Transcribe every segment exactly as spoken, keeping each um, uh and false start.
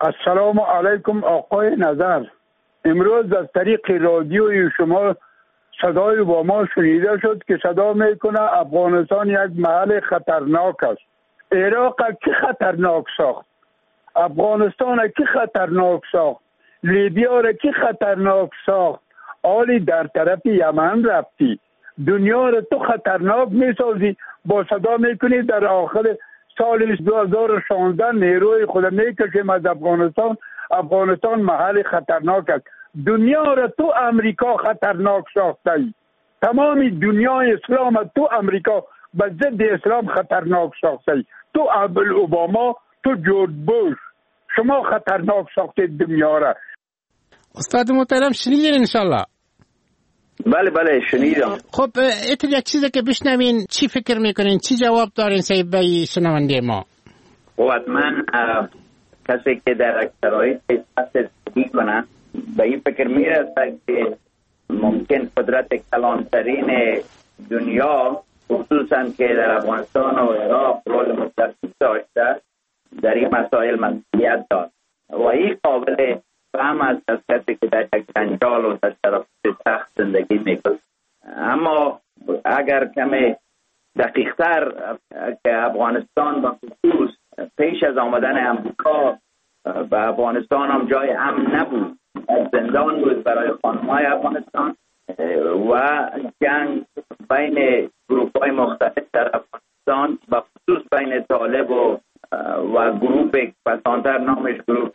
السلام علیکم آقای نظر. امروز از طریق رادیوی شما صدای با ما شنیده شد که صدا میکنه افغانستان یک محل خطرناک است. عراق کی خطرناک ساخت؟ افغانستان کی خطرناک ساخت؟ لیبیا را کی خطرناک ساخت؟ آلی در طرف یمن رفتی، دنیا را تو خطرناک میسازی. با صدا میکنی در آخر سال دو هزار و شانزده نیروی خود میکشیم از افغانستان. افغانستان محل خطرناک است. دنیا را تو امریکا خطرناک ساخته ای. تمام دنیای اسلام تو امریکا به ضد اسلام خطرناک ساخته ای. تو ابل اوباما، تو جورج بوش، شما خطرناک ساختید دنیا را. استاد محترم شنیدین انشالله؟ بله بله شنیدم. خب اتر یک چیزی که بشنوین چی فکر میکنین، چی جواب دارین صاحب به شنونده ما؟ خب من کسی که در شرایط زندگی کنه به این فکر میرسه که ممکن قدرت کلانترین دنیا خصوصا که در افغانستان و عراق رول متفاوت داشته در این مسائل مسئولیت داشت و این قابل فهم است از کسی که در یک جنجال و در شرایط سخت زندگی میکنه. اما اگر کمی دقیق‌تر که افغانستان به خصوص پیش از آمدن امریکا به افغانستان هم جای امن نبود، زندان بود برای خانم‌های افغانستان و جنگ بین گروه‌های مختلف در افغانستان و خصوص بین طالب و و گروه پسانتر نامش گروه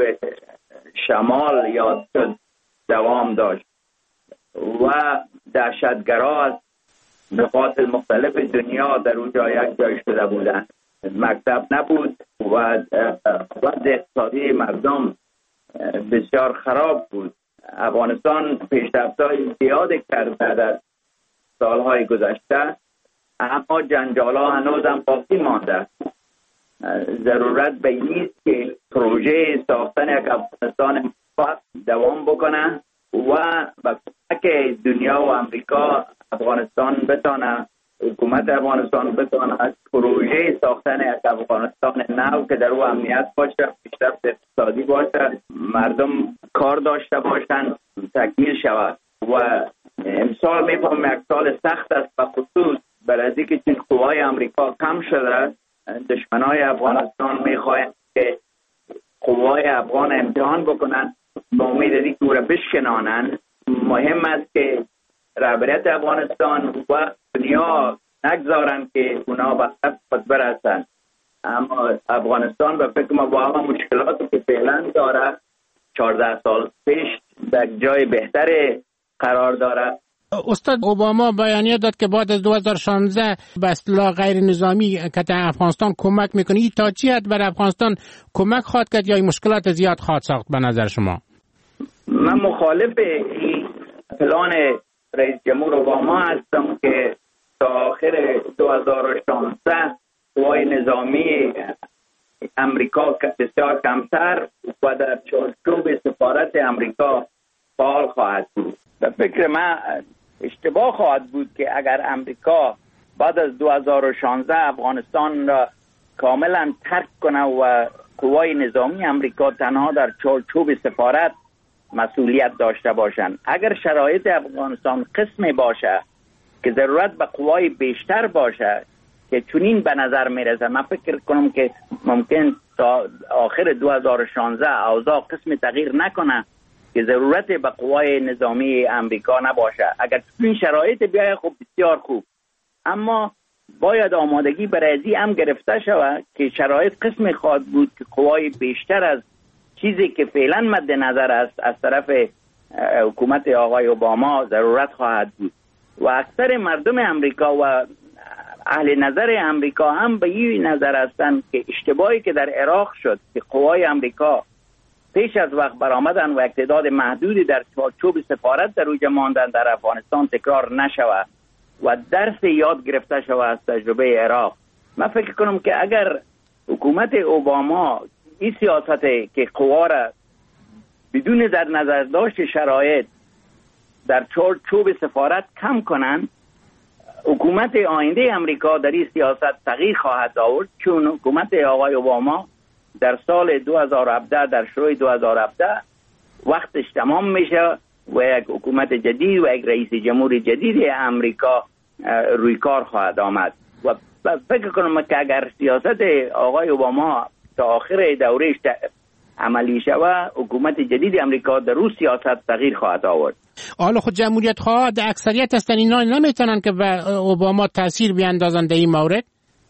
شمال یا دوام داشت و دهشتگرها از نقاط مختلف دنیا در اونجا یک جای شده بودند. مکتب نبود و وضع اقتصادی مردم بسیار خراب بود. افغانستان پیشرفت‌های زیادی کرده در سالهای گذشته، اما جنجال‌ها هنوز هم باقی مانده. ضرورت به این است که پروژه ساختن یک افغانستان دوام بکنه و با کمک دنیا و امریکا افغانستان بتونه، حکومت افغانستان بتونه از پروژه ساختن یک افغانستان نو که در او امنیت باشه، پیشرفت اقتصادی باشه، مردم کار داشته باشن تکمیل شود. و امسال میفهم یک سال سخت است و خصوص برای اینکه چون قوای امریکا کم شده، دشمنای افغانستان میخواهند که قوای افغان امتحان بکنن با امید اینکه او را بشکنانن. مهم است که رهبریت افغانستان و دنیا نگذارن که اونا به خود برسن. اما افغانستان به فکر ما با همه مشکلاتی که فعلا داره چهارده سال پیش در جای بهتری قرار داره. استاد اوباما بیانیه داد که بعد از دو هزار و شانزده به اصطلاح غیر نظامی که در افغانستان کمک میکنه. این تا چی حد بر افغانستان کمک خواهد کرد یا این مشکلات زیاد خواهد ساخت به نظر شما؟ من مخالف این پلان رئیس جمهور اوباما هستم که تا آخر دو هزار و شانزده قوای نظامی امریکا بسیار کمتر و در چارچوب سفارت امریکا فعال خواهد بود. به فکر من اشتباه خواهد بود که اگر امریکا بعد از دو هزار و شانزده افغانستان را کاملا ترک کنه و قوای نظامی امریکا تنها در چارچوب سفارت مسئولیت داشته باشند. اگر شرایط افغانستان قسمی باشه که ضرورت به قوای بیشتر باشه که چنین به نظر میرسه، من فکر کنم که ممکن تا آخر دو هزار و شانزده اوضاع قسمی تغییر نکنه که ضرورت به قوای نظامی امریکا نباشه. اگر این شرایط بیاید خب بسیار خوب، اما باید آمادگی برای ازی هم گرفته شود که شرایط قسمی خواهد بود که قوای بیشتر از چیزی که فعلا مد نظر است از طرف حکومت آقای اوباما ضرورت خواهد بود. و اکثر مردم امریکا و اهل نظر امریکا هم به این نظر هستند که اشتباهی که در عراق شد که قوای امریکا پیش از وقت برآمدن و تعداد محدودی در چارچوب سفارت در اوج ماندن در افغانستان تکرار نشود و درس یاد گرفته شود از تجربه عراق. من فکر کنم که اگر حکومت اوباما این سیاست که قوا را بدون در نظر داشت شرایط در چارچوب سفارت کم کنن، حکومت آینده امریکا در این سیاست تغییر خواهد آورد، چون حکومت آقای اوباما در سال دو هزار و هفده، در شروع دو هزار و هفده وقتش تمام میشه و یک حکومت جدید و یک رئیس جمهور جدید امریکا روی کار خواهد آمد و فکر کنم که اگر سیاست آقای اوباما تا آخر دورهش عملی شود، حکومت جدید امریکا در روی سیاست تغییر خواهد آورد. حالا خود جمهوریت خواه در اکثریت هستن، اینا نمیتونن که به اوباما تاثیر بیاندازن در این مورد؟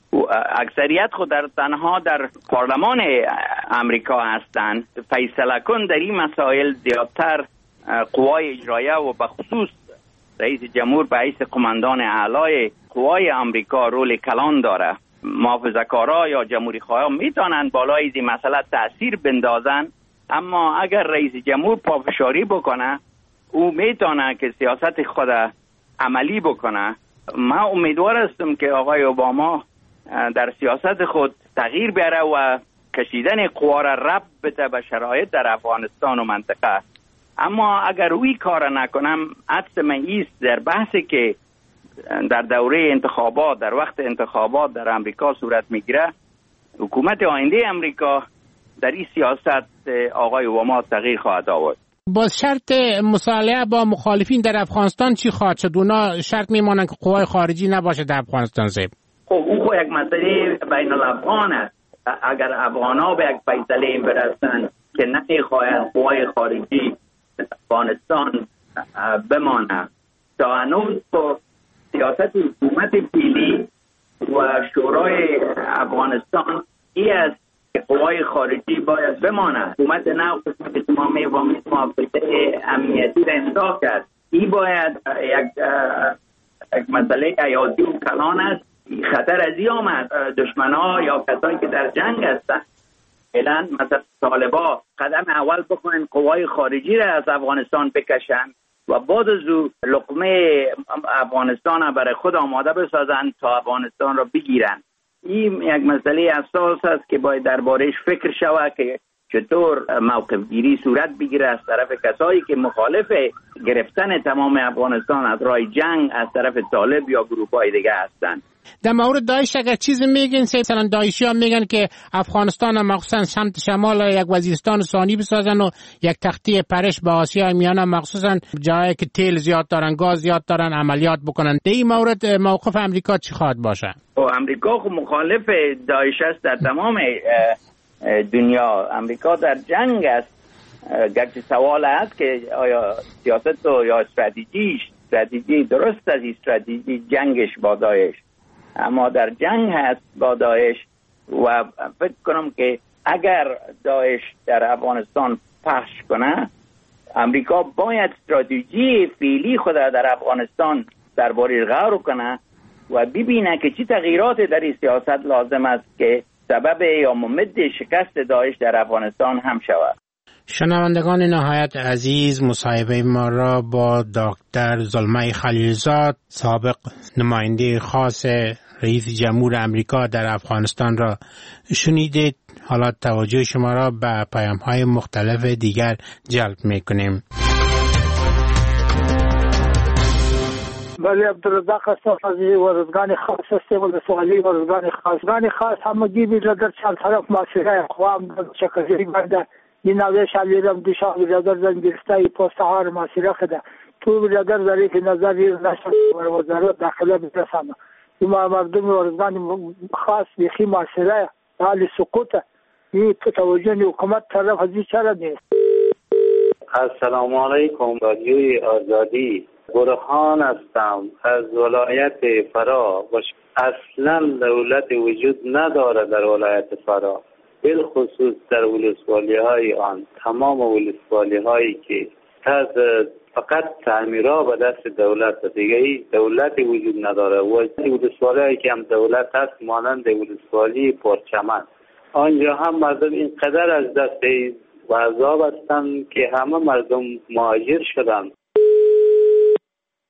اکثریت خود در تنها در پارلمان امریکا هستند. فیصله کن در این مسائل زیادتر قوای اجرایه و به خصوص رئیس جمهور به حیث قماندان اعلای قوای امریکا رول کلان داره. محافظه‌کارا یا جمهوری خواهان میتونن بالای این مسئله تاثیر بندازن، اما اگر رئیس جمهور پافشاری بکنه او میتونه که سیاست خود عملی بکنه. من امیدوار هستم که آقای اوباما در سیاست خود تغییر بیاره و کشیدن قوا را ربط بده به شرایط در افغانستان و منطقه. اما اگر روی کار نکنم، حدس من ایست در بحثی که در دوره انتخابات، در وقت انتخابات در امریکا صورت میگیره، حکومت آینده امریکا در این سیاست آقای اوباما تغییر خواهد آورد. با شرط مصالحه با مخالفین در افغانستان چی خواهد شد؟ اونا شرط میمانن که قوای خارجی نباشه در افغانستان. زیب خب اون خو یک مسئله بین الافغان است. اگر افغان‌ها به یک فیصله برسن که نمیخواهند قوای خارجی افغانستان بمانه، تا هنوز با سیاست حکومت فعلی و شورای افغانستان ای است که قوای خارجی باید بمانه. حکومت نو قسمت اتمامی و محافظه امنیتی را امضا کرد. این باید یک, یک مسئله حیاتی و کلان است. خطر از این آمد دشمنان یا کسایی که در جنگ هستند فعلا مثلا طالبا قدم اول بکنن قوای خارجی را از افغانستان بکشن و بعد از او لقمه افغانستان برای خود آماده بسازن تا افغانستان را بگیرن. این یک مسئله اساس است که باید دربارهش فکر شود که چطور موقف گیری صورت بگیره از طرف کسایی که مخالف گرفتن تمام افغانستان از راه جنگ از طرف طالب یا گروه‌های دیگه هستند. در مورد داعش اگر چیزی میگن، مثلا داعشی ها میگن که افغانستان هم مخصوصا سمت شمال یک وزیرستان ثانی بسازن و یک تختی پرش به آسیا میانه، مخصوصا جایی که تیل زیاد دارن، گاز زیاد دارن، عملیات بکنن. در این مورد موقف امریکا چی خواهد باشه؟ امریکا خب مخالف داعش است در تمام دنیا. امریکا در جنگ است. گرچه سوال است که آیا سیاست و یا استراتژیش استراتژی درست از استراتژی جنگش با داعش، اما در جنگ هست با داعش و فکر کنم که اگر داعش در افغانستان پخش کنه، امریکا باید استراتژی فعلی خود در افغانستان درباره غور کنه و ببینه که چه تغییرات در این سیاست لازم است که سبب یا ممد شکست داعش در افغانستان هم شود. شنوندگان نهایت عزیز، مصاحبه ما را با دکتر زلمه خلیلزاد، سابق نماینده خاص رئیس جمهور امریکا در افغانستان را شنیدید. حالا توجه شما را به پیام‌های مختلف دیگر جلب می‌کنیم. ولی عبدالرزاق صافی ورزگان خاص است و سوالی ورزگان خاص گان خاص همگی بیرادر چند طرف معاشره خوام شکلی بنده این نوع شالیرم دیشا بیرادر زنگیرسته پستهار معاشره خدا تو بیرادر ظریف نظری نشد و وزارت داخله برسانه. این مردم ورزگان خاص بیخی معاشره حال سقوط این توجه حکومت طرف از این چرا نیست. السلام علیکم. رادیوی آزادی، برهان هستم از ولایت فرا. اصلا دولت وجود نداره در ولایت فرا، بالخصوص در ولسوالی های آن. تمام ولسوالی هایی که تاز فقط تعمیرها به دست دولت دیگه ای دولت وجود نداره. و ولسوالی هایی که هم دولت هست مانند ولسوالی پرچمن، آنجا هم مردم اینقدر از دست و عذاب هستند که همه مردم مهاجر شدند.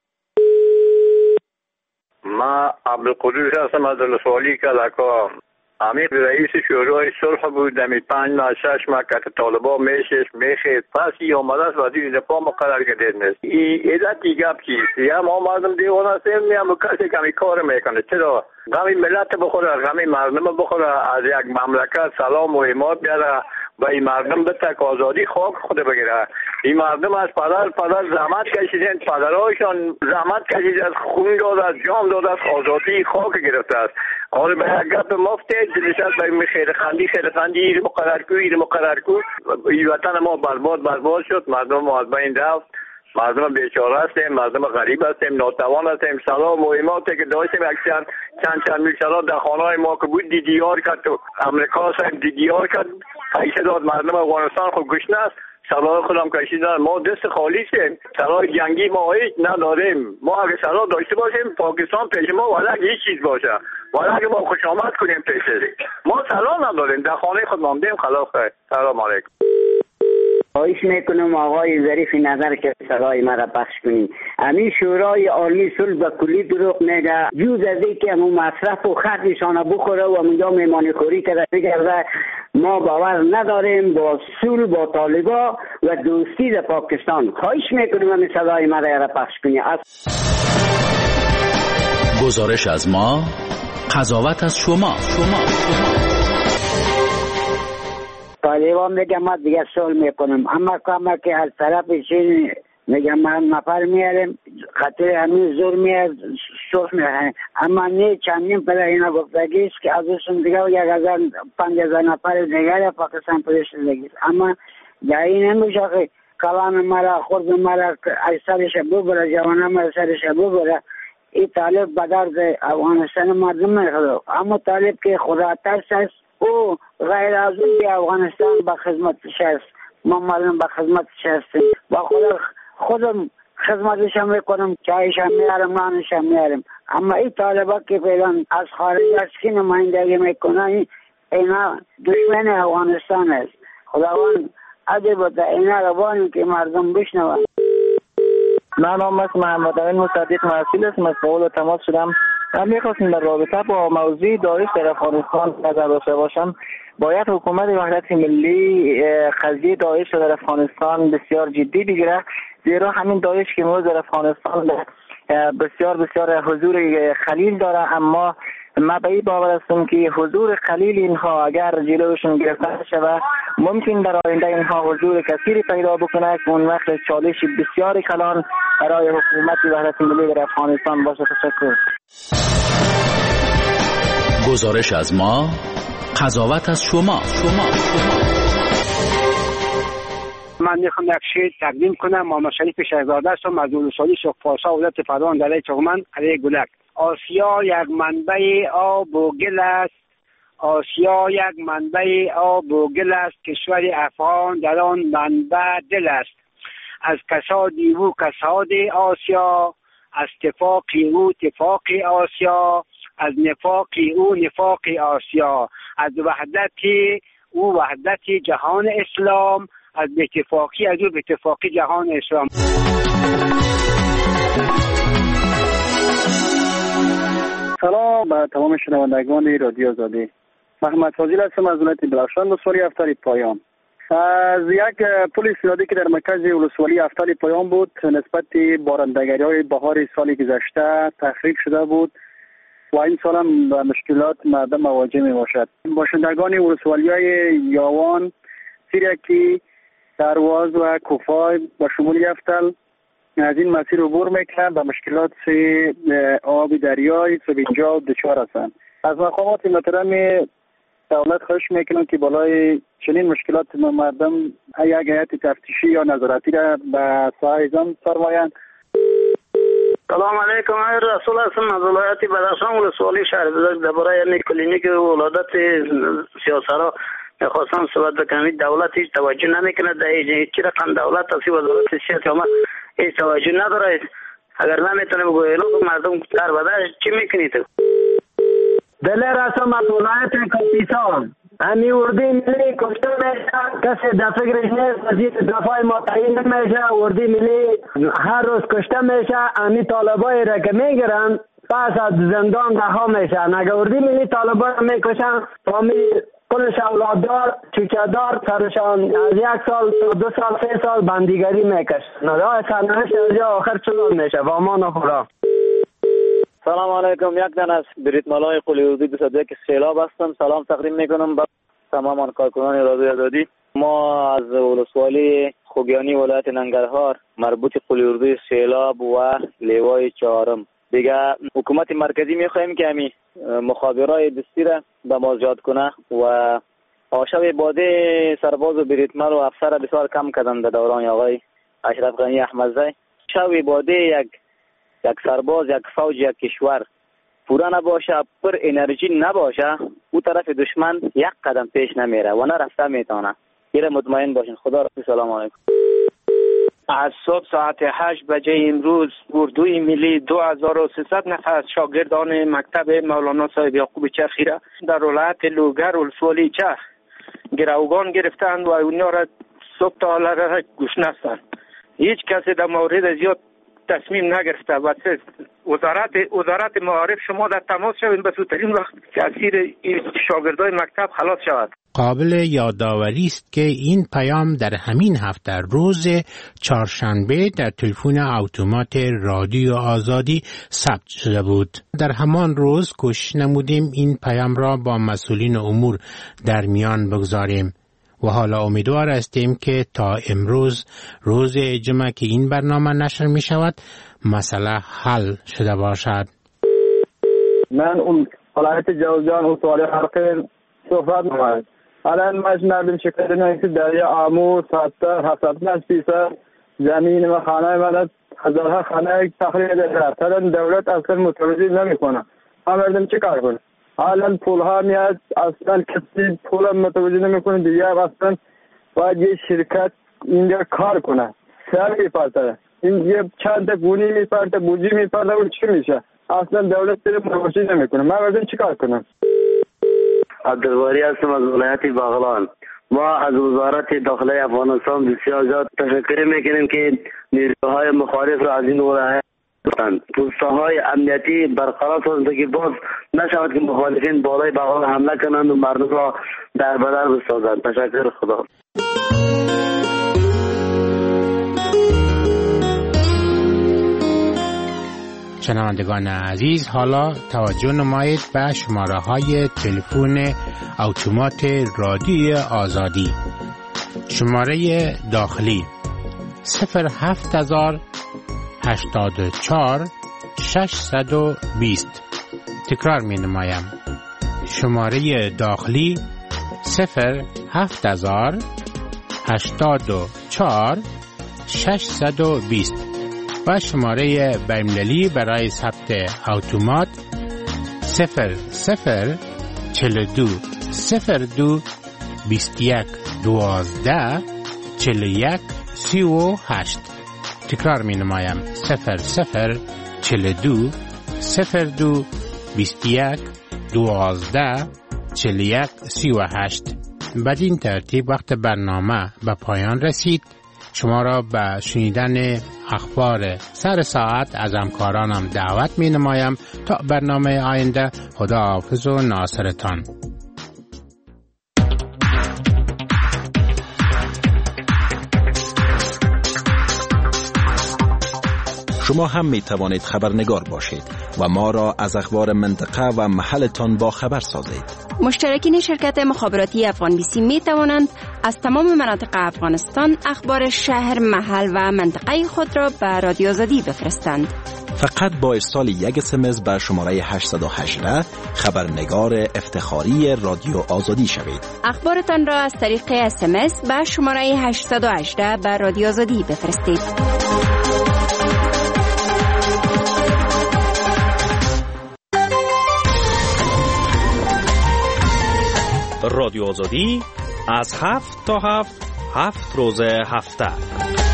ما عبدالقدوس هستم از ولسوالی کلکا. امیر رئیس شورای صلح بود. دمی پنج ماه شش ماه که طالبا میشش میخید پس ای آمده است وزیر دفاع مقرر گردید نیست. ای ایدتی گپ چیست؟ یا ما مردم دیوانه هستیم یا کسی کمی کار میکنه؟ چرا؟ غمی ملت بخوره، غمی مردم بخوره، از یک مملکت سلام و اماد بیاره و این مردم به تک آزادی خاک خود بگیره. این مردم از پدر پدر زحمت کشیدن، پدرهایشان زحمت کشیدن، از خون داد، از جام داد، از آزادی خاک گرفته است. حالا به یک گپ مفته دلشت به خیر خندی خیر خندی ایر مقرر کو ایر مقرر کو این وطن ما برباد برباد شد. مردم ما از بین رفت، مردم بیچاره هستیم، مردم غریب هستیم، ناتوان هستیم. سلام و ایماتی که داشتیم اکثر چند چند میل سلام در خانه ما که بود دیدیار کرد تو امریکا سایم دیدیار کرد پیسه داد. مردم افغانستان خود گشنه است، سلاح خودم کشیدن. ما دست خالی سیم، سلاح جنگی ما هیچ نداریم. ما اگه سلاح داشته باشیم پاکستان پیش ما ولی اگه هیچ چیز باشه ولی اگه ما خوش آمد کنیم پیش ما سلاح نداریم، در خانه خود ماندیم. خلاص خیر. سلام علیکم. خواهش میکنم آقای ظریف نظر که صدای مرا پخش کنیم. همین شورای عالی صلح به کلی دروغ میگه، جز از اینکه همون مصرف و خرجشان بخوره و اونجا میمانی خوری کرده بگرده. ما باور نداریم با صلح با طالبا و دوستی در پاکستان. خواهش میکنم همین صدای مرا را پخش کنیم. از گزارش از ما، قضاوت از شما. شما شما طالبان میگم ما دیگه صلح میکنم، اما کاما که از طرف چین میگم ما نفر میاریم خاطر همین زور میاد صلح میکنیم. اما نه چندین پر اینا گفتگیست که از اون دیگه یک هزار پنج هزار نفر دیگه پاکستان پلیس دیگه. اما جایی نمیشه که کلان مرا خورد مرا از سرش ببره، جوانه مرا سرش ببره. این طالب به درد افغانستان مردم میخواد، اما طالب که خدا ترس است او غیر از اون افغانستان به خدمتش است. ما مردم به خدمتش هستیم، با خدا خودم خدمتش هم میکنم، چایش هم میارم، نانش هم میارم. اما این طالبا که فعلا از خارج از کی نمایندگی میکنن اینا دشمن افغانستان است. خداوند عجب بوده اینا رو بانیم که مردم بشنون. من نام است محمد امین مصدق مسئول است. مسئول تماس شدم. من میخواستم در رابطه با موضوع داعش در افغانستان نظر داشته باشم. باید حکومت وحدت ملی قضیه داعش در افغانستان بسیار جدی بگیره، زیرا همین داعش که امروز در افغانستان بسیار بسیار حضور قلیل داره. اما ما به این باور هستم که حضور قلیل اینها اگر جلوشون گرفته شود ممکن در آینده اینها حضور کثیری پیدا بکنه که اون وقت چالش بسیار کلان برای حکومت وحدت ملی در افغانستان باشه. تشکر. گزارش از ما، قضاوت از شما. شما من میخوام یک شعر تقدیم کنم. محمد شریف شهزاده هستم از اولوسالی شخفاسا ولایت فران در چغمن علیه گلک. آسیا یک منبع آب و گل است، آسیا یک منبع آب و گل است، کشور افغان در آن منبع دل است. از کساد او کساد آسیا، از اتفاق او اتفاق آسیا، از نفاق او نفاق آسیا، از وحدت او وحدت جهان اسلام، از اتفاقی از او اتفاقی جهان اسلام. سلام به تمام شنوندگان رادیو آزادی. محمد فاضل هستم از ولایت بلخشان ولسوالی افتال پایان. از یک پل استنادی که در مرکز ولسوالی افتال پایان بود نسبت بارندگی های بهار سال گذشته تخریب شده بود و این سال هم به مشکلات مردم مواجه می باشد. باشندگان ولسوالی های یاوان، سیرکی، درواز و کوفای و شمولی افتال از این مسیر عبور میکنند و مشکلات آب دریای سوینجا دچار هستند. از مقامات محترم دولت خواهش میکنم که بالای چنین مشکلات مردم یک هیئت تفتیشی یا نظارتی را به ساحه زم فرمایند. سلام علیکم. من رسول هستم از ولایت بدخشان ولسوالی شهرزاد. درباره یعنی کلینیک ولادت سیاسرا میخواستم صحبت بکنم. دولت هیچ توجه نمیکنه. در هیچ رقم دولت اسی وزارت صحت ما هیچ توجه نداره. اگر نمیتونه بگویه مردم در بدش چی میکنید؟ دل رسم از ولایت کاپیتان امی اردی ملی کشته میشه، کسی در فکرش نیست، وزیر دفاع ما تعیین نمیشه. اردی ملی هر روز کشته میشه. امی طالبایی را که میگیرن پس از زندان رها میشن. اگر اردی ملی طالبان میکشن فامیل کلش اولاددار چوچه‌دار سرشان از یک سال تا دو سال سه سال بندیگری میکشن. راه سرنوشت از آخر چنان میشه. و امان خدا. سلام علیکم. یک دن از بریت ملای قلی اردی دو صد و یک سیلاب هستم. سلام تقدیم میکنم به تمام کارکنان رادیو آزادی. ما از ولسوالی خوگیانی ولایت ننگرهار مربوط قلی اردی سیلاب و لیوای چهارم دیگه حکومت مرکزی میخوایم که همی مخابرای دستی را به ما زیاد کنه و آشب باده سرباز و بریتمل و افسر بسیار کم کردن در دوران آقای اشرف غنی احمدزی. شب باده یک یک سرباز یک فوج یک کشور پورا نباشه پر انرژی نباشه او طرف دشمن یک قدم پیش نمیره و نه رفته میتونه. یه مطمئن باشین. خدا رفت. سلام علیکم. از صبح ساعت هشت بجه امروز اردوی ملی دو هزار و سیصد نفر از شاگردان مکتب مولانا صاحب یعقوب چرخی را در ولایت لوگر ولسوالی چرخ گروگان گرفتند و اونها را صبح تا حالا را گوش نستند. هیچ کسی در مورد زیاد تصمیم نگرفته و وزارت وزارت معارف شما در تماس شوید به زودترین وقت که اسیر شاگردای مکتب خلاص شود. قابل یادآوری است که این پیام در همین هفته روز چهارشنبه در تلفن اتومات رادیو آزادی ثبت شده بود. در همان روز کوشش نمودیم این پیام را با مسئولین امور در میان بگذاریم و حالا امیدوار هستیم که تا امروز روز جمعه که این برنامه نشر می شود مسئله حل شده باشد. من اون ولایت جوزجان و سوالی حرقه صحبت نماید. الان مش نردم شکر نهیسی دریا آمو ستر هفتاد پنج فیصد زمین و خانه من هزارها خانه تخریب داره. ترن دولت اصلا متوجه نمی کنه. ما مردم چه کار کنه؟ الان پول ها میاد اصلا کسی پول متوجه نمی کنه. دیگه اصلا باید یه شرکت اینجا کار کنه. سر میپرده. این یه چند گونی میپرده بوجی میپرده اون چی میشه؟ اصلا دولت داره متوجه نمی کنه. ما مردم چه کار کنم؟ عبدالباری هستم از ولایت بغلان. ما از وزارت داخلی افغانستان بسیار زیاد تشکر میکنیم که نیروهای مخالف را از این ولایت دادند. پوسته‌های امنیتی برقرار سازند که باز نشود که مخالفین بالای بغلان حمله کنند و مردم را در بدر بسازند. تشکر. خدا. شنوندگان عزیز، حالا توجه نمایید به شماره های تلفن اتومات رادیو آزادی. شماره داخلی صفر هفت هزار هشتاد و چهار ششصد و بیست. تکرار می نمایم. شماره داخلی صفر هفت هزار هشتاد و چهار ششصد و بیست و شماره بین‌المللی برای ثبت اتومات صفر صفر چهل و دو صفر دو بیست و یک دوازده چهل و یک سی و هشت. تکرار می نمایم. صفر صفر چهل و دو صفر دو بیست و یک دوازده چهل و یک سی و هشت. بدین ترتیب وقت برنامه به پایان رسید. شما را به شنیدن اخبار سر ساعت از همکارانم دعوت می نمایم. تا برنامه آینده، خدا حافظ و ناصرتان. شما هم می توانید خبرنگار باشید و ما را از اخبار منطقه و محلتان با خبر سازید. مشترکین شرکت مخابراتی افغان بی سی می توانند از تمام مناطق افغانستان اخبار شهر، محل و منطقه خود را به رادیو آزادی بفرستند. فقط با ارسال یک اس ام اس به شماره هشت یک هشت خبرنگار افتخاری رادیو آزادی شوید. اخبارتان را از طریق اس ام اس به شماره هشت یک هشت به رادیو آزادی بفرستید. رادیو آزادی از هفت تا هفت هفت روز هفته